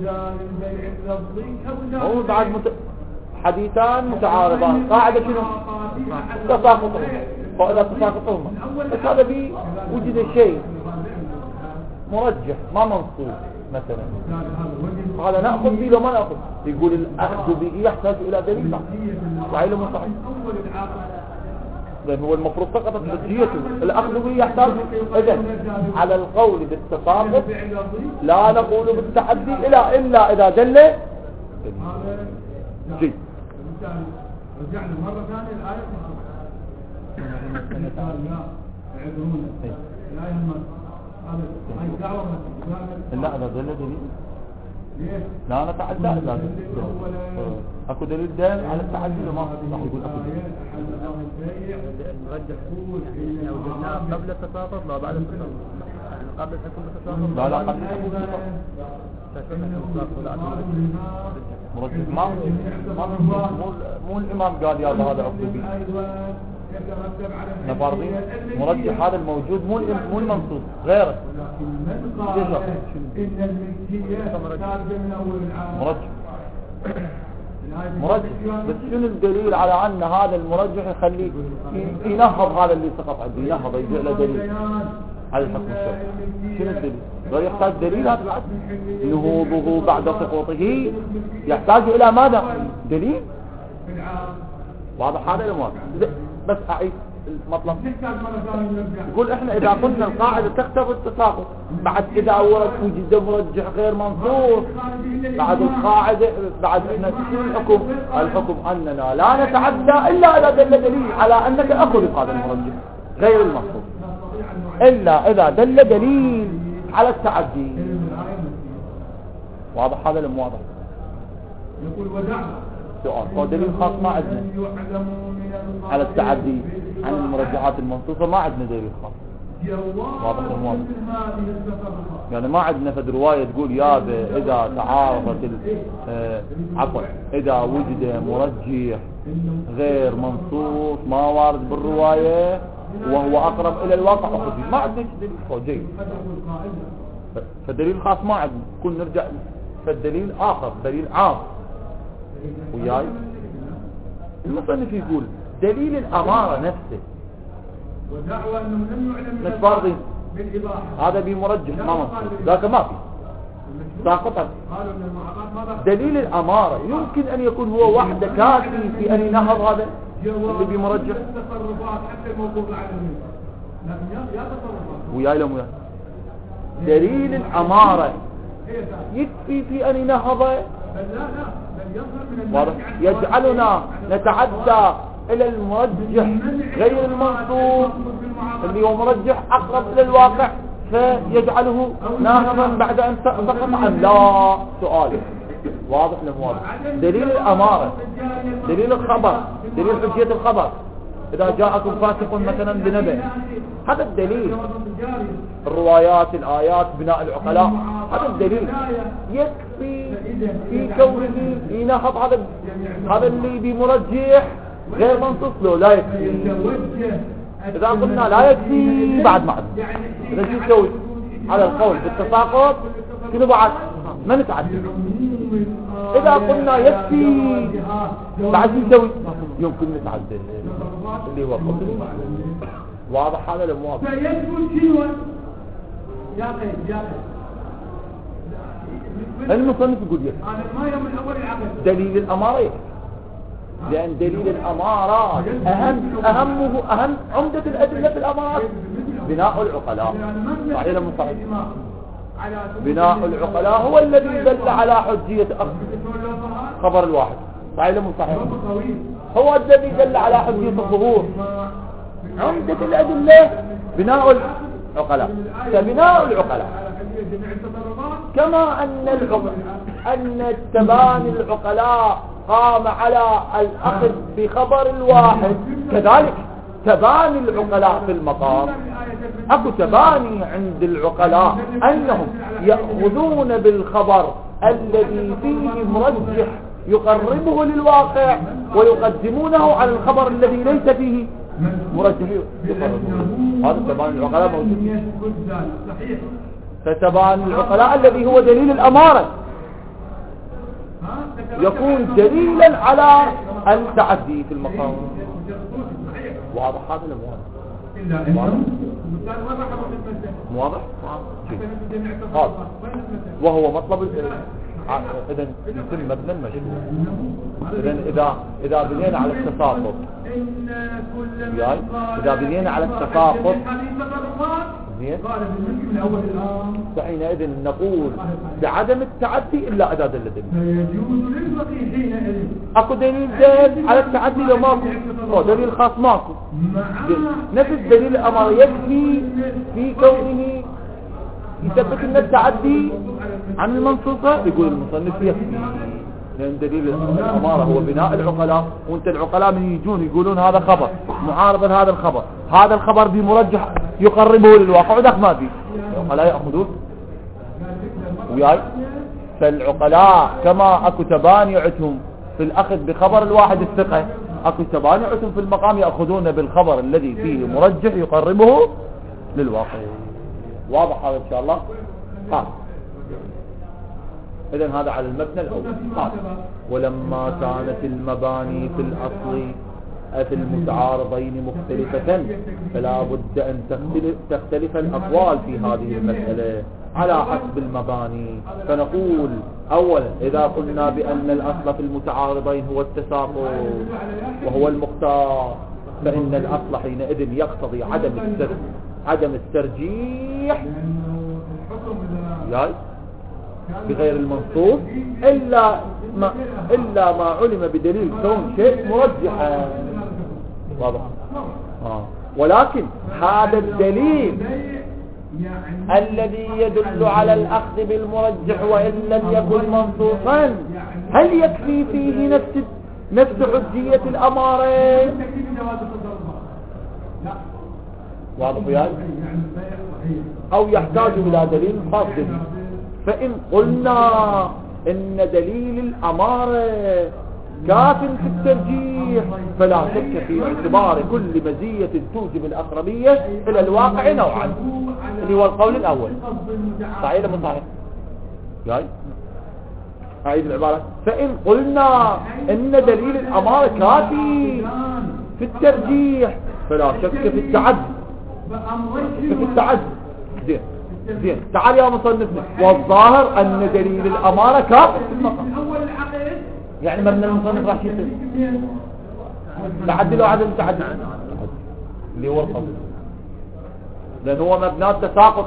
هو بعد حديثان متعارضان. قاعدة شنو؟ تساقطهما. فإذا تساقطهما بس هذا بي وجد شيء مرجح ما منصوب مثلا، هذا نأخذ به لو ما نأخذ. يقول الأخذ به يحتاج إلى دليل. صحيح لما صحيح. لأن هو المفروض سقطت حجيته. الأخذ به يحتاج إذن على القول بالتساقط لا نقول بالتعدي إلا إذا دل جيد. رجعنا مرة ثانية الآية لا أنا دل دليل لا أنا تعدى اكو دليل دال على التعدي وما راح يقول اكو دليل. المرجح لو جبناه قبل التساقط لا بعد التساقط، يعني قبل الحكم بالتساقط لا قبل الحكم بالتساقط مرجح مو الامام قال يا هذا عقوبي نفرضين مرجح هذا الموجود مو المنصوص غيره مرجح بس شنو الدليل على ان هذا المرجح يخليه ينهض هذا اللي سقط عنده ينهض يجي له دليل على الحكم الشرعي؟ شنو الدليل؟ غير يحتاج دليل هذا بعد نهوضه بعد سقوطه يحتاج الى ماذا؟ دليل واضح هذا الامر. بس اعيد المطلب يقول احنا اذا قلنا القاعده تقتضي التساقط بعد اذا وجد مرجح غير منصوص بعد القاعده بعد احنا الحكم اننا لا نتعدى الا اذا دل دليل على انك اخذ هذا المرجح غير المنصوص الا اذا دل دليل على التعدي. واضح هذا الام واضح؟ يقول ودعنا سؤال هو دليل خاص ما عندنا على التعدي عن المرجحات المنصوصة ما عندنا دليل خاص واضح المواضح يعني ما عندنا فد رواية تقول يا إذا تعارضت عفوا إذا وجد مرجح غير منصوص ما وارد بالرواية وهو أقرب إلى الواقع أخذي ما عندنا دليل خاص جيد. فدليل خاص ما عندنا كل نرجع فالدليل آخر دليل عام وياي. المصنف يقول دليل الأمارة نفسه ودعوى أنه لم يعلم نتفرضي هذا بمرجح ما منصوص ذاك ما في ساقطا. دليل الأمارة يمكن أن يكون هو وحده كافي في أن ينهض هذا اللي بمرجح التصرفات حتى الموقوف على الناس لكن يا تصرفات وياي لم وياي. دليل الأمارة يكفي في أن ينهض يجعلنا نتعدى إلى المرجح غير المنصوص اللي هو مرجح أقرب إلى الواقع فيجعله ناهضا بعد أن سقط عن لا سؤال. واضح له واضح. دليل الأمارة دليل الخبر دليل حجية الخبر إذا جاءكم فاسق مثلا بنبأ هذا الدليل. الروايات الآيات بناء العقلاء هذا الدليل يكفي في كونه ينهض هذا اللي بمرجح غير منصوص له لا يكفي. إذا قلنا لا يكفي بعد ما عدنا إذا شو نسوي على القول بالتساقط كده بعد ما نتعدل. إذا قلنا يكفي بعد نسوي يمكن نتعدل اللي هو قول. واضح هذا المواضح. المصنف يقول دليل الأمارة لأن دليل الأمارات أهم عمدة الأدلة في الأمارات بناء العقلاء. صحيح لم صحيح؟ بناء العقلاء هو الذي دل على حجية خبر الواحد. صحيح لم صحيح؟ هو الذي دل على حجية الظهور. عمدة الأدلة بناء العقلاء. فبناء العقلاء كما أن تباني العقلاء قام على الأخذ بخبر الواحد كذلك تباني العقلاء في المقام أكو تباني عند العقلاء أنهم يأخذون بالخبر الذي فيه مرجح يقربه للواقع ويقدمونه على الخبر الذي ليس فيه مرجح يقربه. هذا تباني العقلاء موجود. فتباني العقلاء الذي هو دليل الأمارة يكون دليلا على التعدي في المقام. واضح هذا المواضح واضح واضح وهو مطلب اذا يتم مبنى المشروع. اذا بنينا على التساقط اذا بنينا على التساقط فحينئذ نقول بعدم التعدي إلا إذا دل دليل. أكو دليل دال على التعدي لو ماكو دليل خاص ماكو نفس دليل الأمر يكفي في كونه يثبت أن التعدي عن المنصوصة. يقول المصنف يكفي لأن دليل الأمارة هو بناء العقلاء، وانت العقلاء من يجون يقولون هذا خبر معارض هذا الخبر، هذا الخبر بمرجح يقربه للواقع، وذاك ما في العقلاء يأخذون وياي. فالعقلاء كما اكو تبانيعتهم في الأخذ بخبر الواحد الثقة، اكو تبانيعتهم في المقام يأخذون بالخبر الذي فيه مرجح يقربه للواقع. واضح هذا إن شاء الله؟ قال إذن هذا على المبنى الأول. قال ولما كانت المباني في الأصل في المتعارضين مختلفة فلا بد أن تختلف الأقوال في هذه المسألة على حسب المباني. فنقول أولا إذا قلنا بأن الأصل في المتعارضين هو التساقط وهو المختار، فإن الأصل حينئذ يقتضي عدم الترجيح بغير المنصوص إلا ما علم بدليل كون شيء مرجحا. واضح؟ ولكن هذا الدليل الذي يدل على الأخذ بالمرجح وإن لم يكن منصوصا هل يكفي فيه نفس حجية الأمارة؟ واضح يعني؟ أو يحتاج إلى دليل خاص به. فإن قلنا إن دليل الأمارة كاف في الترجيح فلا شك في اعتبار كل مزية توجب الأقربية إلى الواقع نوعا، اللي هو القول الأول. صحيح ولا مو صحيح؟ جاي أعيد العبارة. فإن قلنا إن دليل الأمارة كافي في الترجيح فلا شك في التعدي. زين تعال يا مصنفنا، والظاهر أن دليل الأمارة كافي في المقام. يعني مبنى المصنف راح يصير تعدل وعدم تعدل اللي هو القول، لأن هو مبنى التساقط.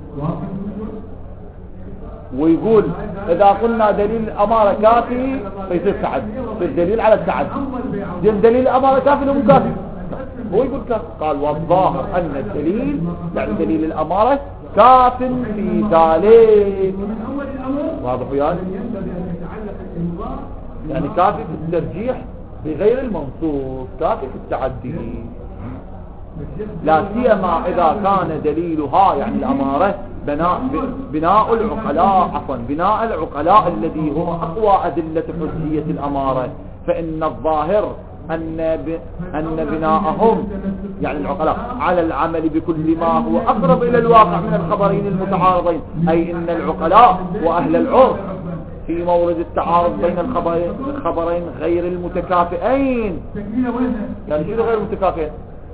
ويقول إذا قلنا دليل الأمارة كافي فيصير تعدي، يصير دليل على التعدي. دليل الأمارة كافي ولا مو كافي؟ هو يقول كافي. قال والظاهر أن الدليل يعني دليل الأمارة كاف في ذلك. واضح يعني كافي في الترجيح بغير المنصوص، كافي في التعدي، لا سيما إذا كان دليلها يعني الأمارة بناء العقلاء الذي هو أقوى أدلة حجية الأمارة. فإن الظاهر أن بناءهم يعني العقلاء على العمل بكل ما هو أقرب إلى الواقع من الخبرين المتعارضين، أي إن العقلاء وأهل العرف في مورد التعارض بين الخبرين غير المتكافئين. يعني شنو غير المتكافئين؟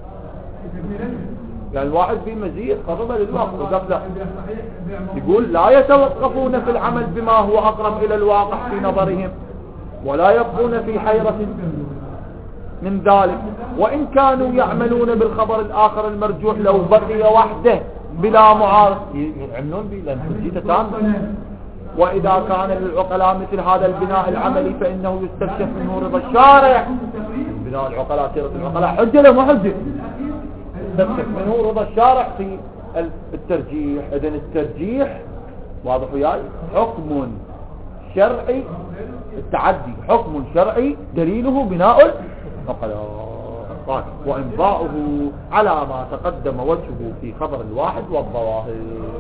يعني الواحد فيه مزية قربة للواقع وقبله يقول لا يتوقفون في العمل بما هو أقرب إلى الواقع في نظرهم ولا يبقون في حيرة من ذلك، وإن كانوا يعملون بالخبر الآخر المرجوح لو بقي وحده بلا معارض يعملون به لأن حجيته تامة. وإذا كان للعقلاء مثل هذا البناء العملي فإنه يستكشف منه رضا الشارع. بناء العقلاء سيرة العقلاء حجة له مو حجة؟ يستكشف منه رضا الشارع في الترجيح. إذن الترجيح واضح وياي حكم شرعي، التعدي حكم شرعي دليله بناء العقلاء وإمضاؤه على ما تقدم وجهه في خبر الواحد والظواهر.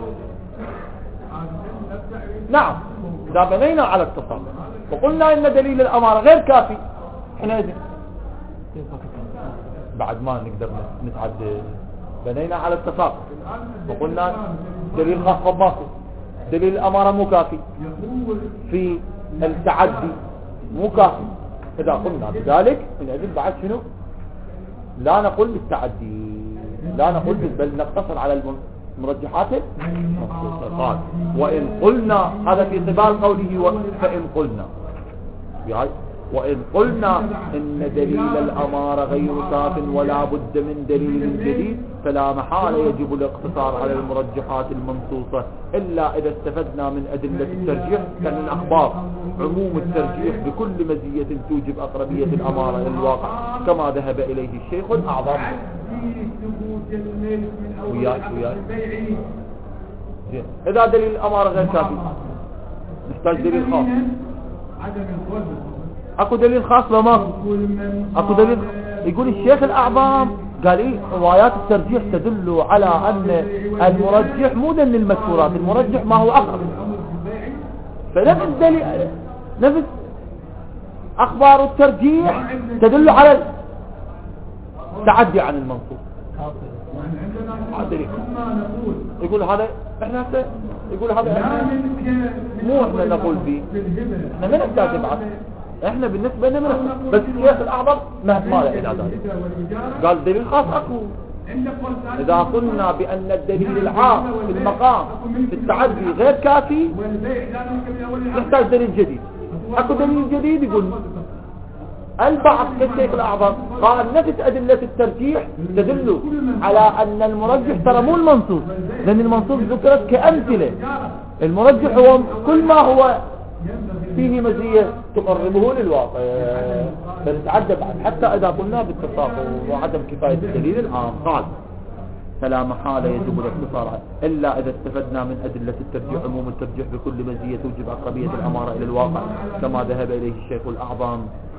نعم إذا بنينا على التصرف وقلنا إن دليل الأمارة غير كافي حينئذ بعد ما نقدر نتعدى بنينا على التصرف وقلنا دليل خاص ماكو، دليل الأمارة مو كافي في التعدي مو كافي. إذا قلنا بذلك حينئذ بعد شنو؟ لا نقول بالتعدي، لا نقول بل نقتصر على المرجحات قال وإن قلنا هذا في قبال قوله فإن قلنا وإن قلنا إن دليل الأمارة غير كاف ولا بد من دليل جديد فلا محالة يجب الاقتصار على المرجحات المنصوصة إلا إذا استفدنا من أدلة الترجيح كان الأخبار عموم الترجيح بكل مزية توجب أقربية الأمارة للواقع كما ذهب إليه الشيخ الأعظم. إذا دليل الأمارة غير كافي نحتاج دليل خاص. عدم القول اكو دليل خاص لو ما اكو دليل. يقول الشيخ الأعظم قال ايه روايات الترجيح تدل على ان المرجح مو ذن المذكورات، المرجح ما هو اقرب. فنفس دليل نفس اخبار الترجيح تدل على التعدي عن المنصوص. يقول هذا احنا يقول هذا احنا مو احنا نقول فيه، احنا ما نحتاج نبعث، احنا بالنسبة لنا بس الشيخ الأعظم ما له إلى ذلك. قال دليل خاص اكو. اذا قلنا بان الدليل العام في المقام في التعدي غير كافي نحتاج دليل جديد. اكو دليل جديد يقول البعض كالشيخ الأعظم قال نفس أدلة الترجيح تدل على أن المرجح ترى مو المنصوص، لأن المنصوص ذكرت كأمثلة. المرجح هو كل ما هو فيه مزية تقربه للواقع، فنتعدى بعد حتى إذا قلنا بالتساقط وعدم كفاية الدليل العام. قال فلا محالة يجب الاقتصار عنه إلا إذا استفدنا من أدلة الترجيح عموم الترجيح بكل مزية توجب أقربية الأمارة إلى الواقع كما ذهب إليه الشيخ الأعظم.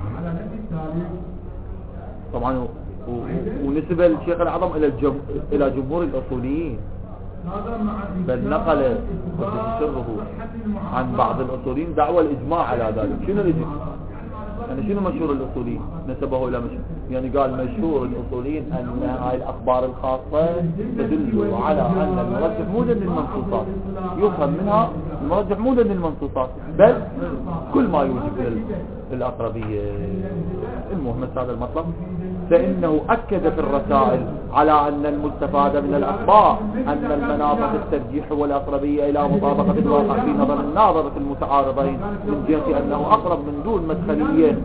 طبعا ونسب الشيخ الأعظم إلى جمهور الأصوليين، بل نقل سره عن بعض الأصوليين دعوى الإجماع على ذلك. شنو الإجماع؟ يعني شنو مشهور الأصوليين نسبه إلى مشهور؟ يعني قال مشهور الأصوليين أن هاي الأخبار الخاصة تدل على أن المرجح مو ذن المنصوصات، يفهم منها المرجح مو ذن المنصوصات بل كل ما يوجب الأقربية. المهم هذا المطلب. فإنه أكد في الرسائل على أن المستفاد من الأخبار أن المناط في الترجيح والأقربية إلى مطابقة الواقع في نظر الناظر في المتعارضين من جهة أنه أقرب من دون مدخلية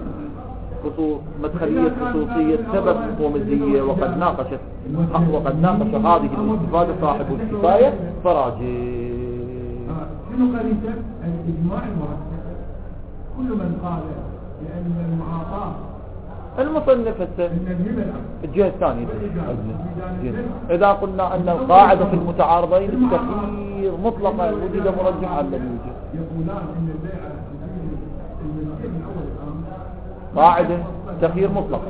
خصوصية سبب ومزية. وقد ناقش هذه الاستفادة صاحب الكفاية فراجع. كل من قال بأن المعاطاة المصنف الجهة الثانية إذا قلنا أن القاعدة في المتعارضين التخيير مطلقا وجد مرجح عن لم يوجد. يقولان إن البيع المسير من أول الأمر قاعدة تخيير مطلق.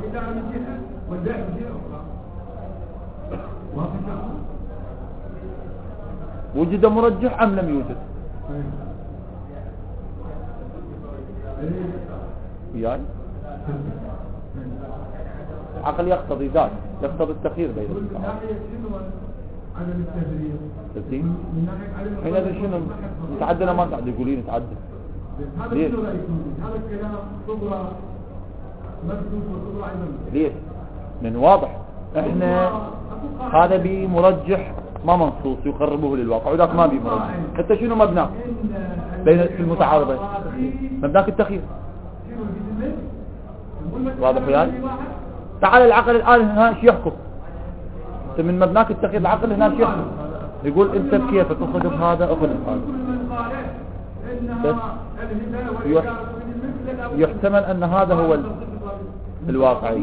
وجد مرجح أم لم يوجد؟ يعني عقل يقتضي ذات يقتضي التخيير بين الأمرين. حين شنو نتعدى ما نتعدى؟ يقولين نتعدى ليش؟ هذا الكلام صبرا مكتوب وصبرا أيضا ليش؟ من واضح احنا هذا بمرجح ما منصوص يقربه للواقع وذاك ما بمرجح. حتى شنو مبناك بين المتعارضين؟ مبناك التخيير. واضح يعني؟ تعال العقل الآن هنا شو يحكم؟ انت من مبناك التخيير العقل هنا شو يحكم؟ يقول انت بكيفك اخذ بهذا اخذ بهذا. بس يحتمل ان هذا هو الواقعي.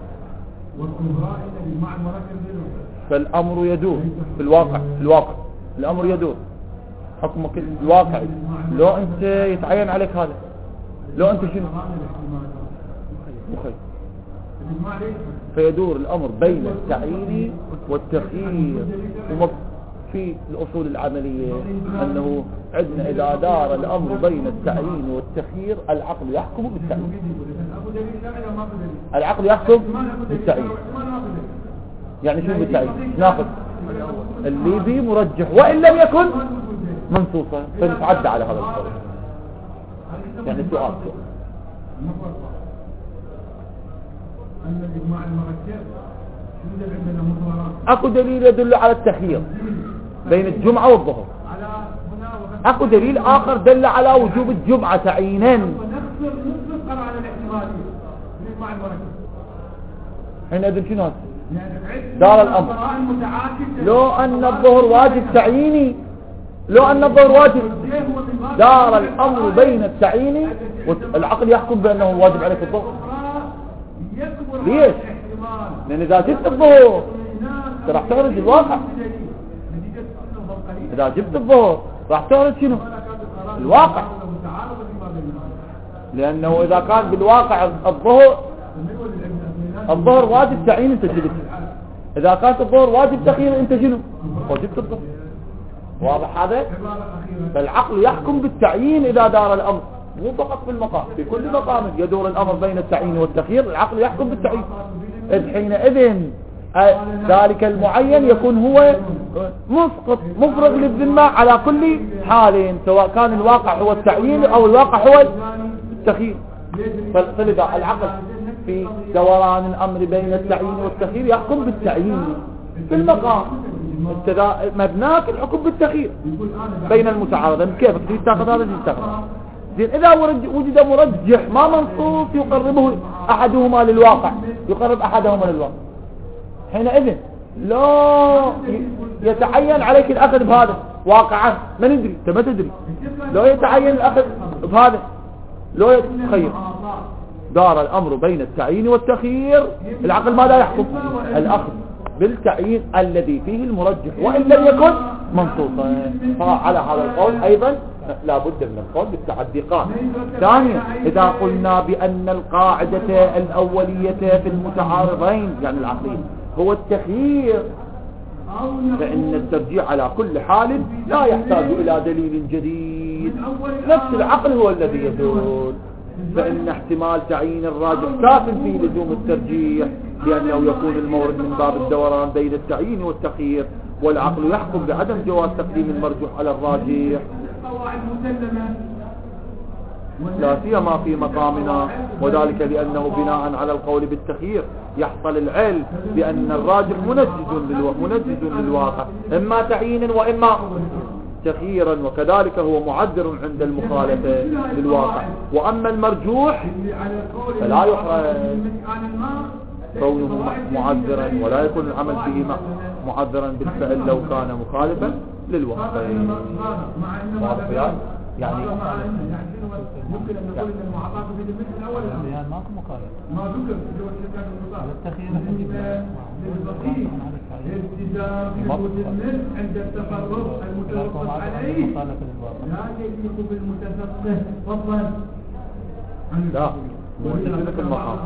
فالامر يدور في الواقع الامر يدور حكمك الواقعي. لو انت يتعين عليك هذا لو انت شنو مخير فيدور الامر بين التعيين والتخيير. في الأصول العملية أنه عندنا إذا دار الأمر بين التعيين والتخيير العقل يحكم بالتعيين. العقل يحكم بالتعيين. يعني شو بالتعيين؟ ناخذ اللي بيه مرجح وإن لم يكن منصوصا فنتعدى على هذا القول. يعني سؤال اكو دليل يدل على التخيير بين الجمعة والظهر. اكو دليل اخر دل على وجوب الجمعة تعيينا. حينئذ شنو دار الامر لو ان الظهر واجب تعييني دار الامر بين التعيين والعقل يحكم بانه واجب عليك الظهر. ليش؟ لأن إذا جبت الظهر راح تخرج الواقع. إذا جبت الظهر راح تخرج شنو؟ الواقع. لأنه إذا كان بالواقع الظهر واجب تعيين أنت جلس، إذا كانت الظهر واجب تخيير أنت شنو؟ وجبت الظهر. واضح هذا؟ فالعقل يحكم بالتعيين إذا دار الأمر، مو فقط في المقام، في كل مقام يدور الأمر بين التعيين والتخيير، العقل يحكم بالتعيين. إذ حينئذ ذلك المعين يكون هو مسقط مفرغ للذمة على كل حال، سواء كان الواقع هو التعيين أو الواقع هو التخيير. فلذا العقل في دوران الأمر بين التعيين والتخيير يحكم بالتعيين في المقام، مبناك الحكم بالتخيير بين المتعارضين. كيف تريد تاخذ هذا تريد تاخذ هذا؟ زين إذا وجد مرجح ما منصوص يقربه أحدهما للواقع، يقرب أحدهما للواقع، حينئذ لا يتعين عليك الأخذ بهذا واقعا، ما ندري انت ما تدري، لو يتعين الأخذ بهذا لو يتخير. دار الأمر بين التعيين والتخيير، العقل ماذا يحكم؟ الأخذ بالتعيين الذي فيه المرجح وإن لم يكن منصوصا. فعلى هذا القول أيضا لا بد من القول بالتعدي. قال ثانيا إذا قلنا بأن القاعدة الأولية في المتعارضين يعني العقلين هو التخيير، فإن الترجيح على كل حال لا يحتاج إلى دليل جديد، نفس العقل هو الذي يدل، فإن احتمال تعيين الراجح كاف في لزوم الترجيح، لأنه يكون المورد من باب الدوران بين التعيين والتخيير، والعقل يحكم بعدم جواز تقديم المرجوح على الراجح، لا سيما في مقامنا، وذلك لأنه بناء على القول بالتخيير يحصل العلم بأن الراجح منجز للواقع، إما تعيينا وإما تخييرا، وكذلك هو معذر عند المخالفة للواقع. وأما المرجوح فلا يحرج كونه معذرا، ولا يكون العمل به معذرا بالفعل لو كان مخالفا للواقع. يعني ممكن أن نقول أن المعاطاة في المثل الأول ماكو مخالف، ما ذكر في جوة الشركات المطاعة التخيير للبقية الالتزام بثبوت المثل عند التفرق المتوقف عليه لا يليق بالمتفقه فضلا. لا مو في المقام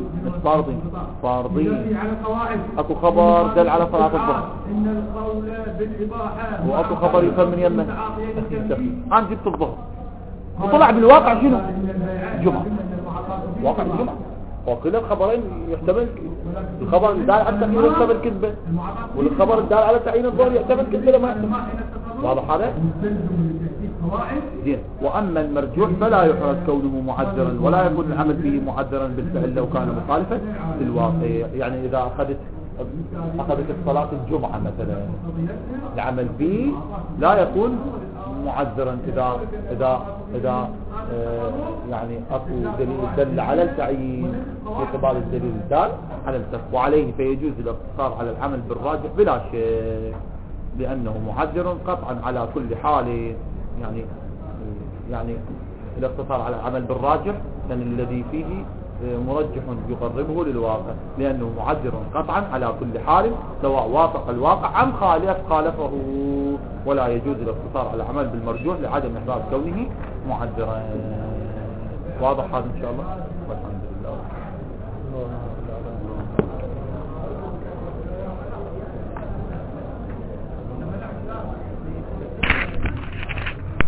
فارضين اكو خبر دل على صلاة الظهر، ان القول بالإباحة واكو خبر يفهم من يمه عن جبت الظهر وطلع بالواقع شنو؟ جمعة، واقع الجمعة، وكل الخبرين يحتمل الخبر الدال على التغيير يحتمل كذبة، والخبر الدال على تعيين الظهر يحتمل كذبة لما يحتمل. واضح هذا؟ زين. واما المرجوح فلا يحرج كونه معذرا، ولا يكون العمل به معذرا بالفعل لو كان مخالفا للواقع. يعني اذا اخذت الصلاة الجمعة مثلا العمل به لا يكون معذرا اذا يعني اكو دليل دل على التعيين في قبال الدليل الدال على الترك، وعليه فيجوز الاقتصار على العمل بالراجح بلا شك، لانه معذر قطعا على كل حال. يعني الاقتصار على العمل بالراجح لأن الذي فيه مرجح يقربه للواقع، لأنه معذر قطعا على كل حال سواء وافق الواقع أم خالفه، ولا يجوز الاقتصار على العمل بالمرجوح لعدم إحراز كونه معذرا. واضح هذا إن شاء الله، والحمد لله.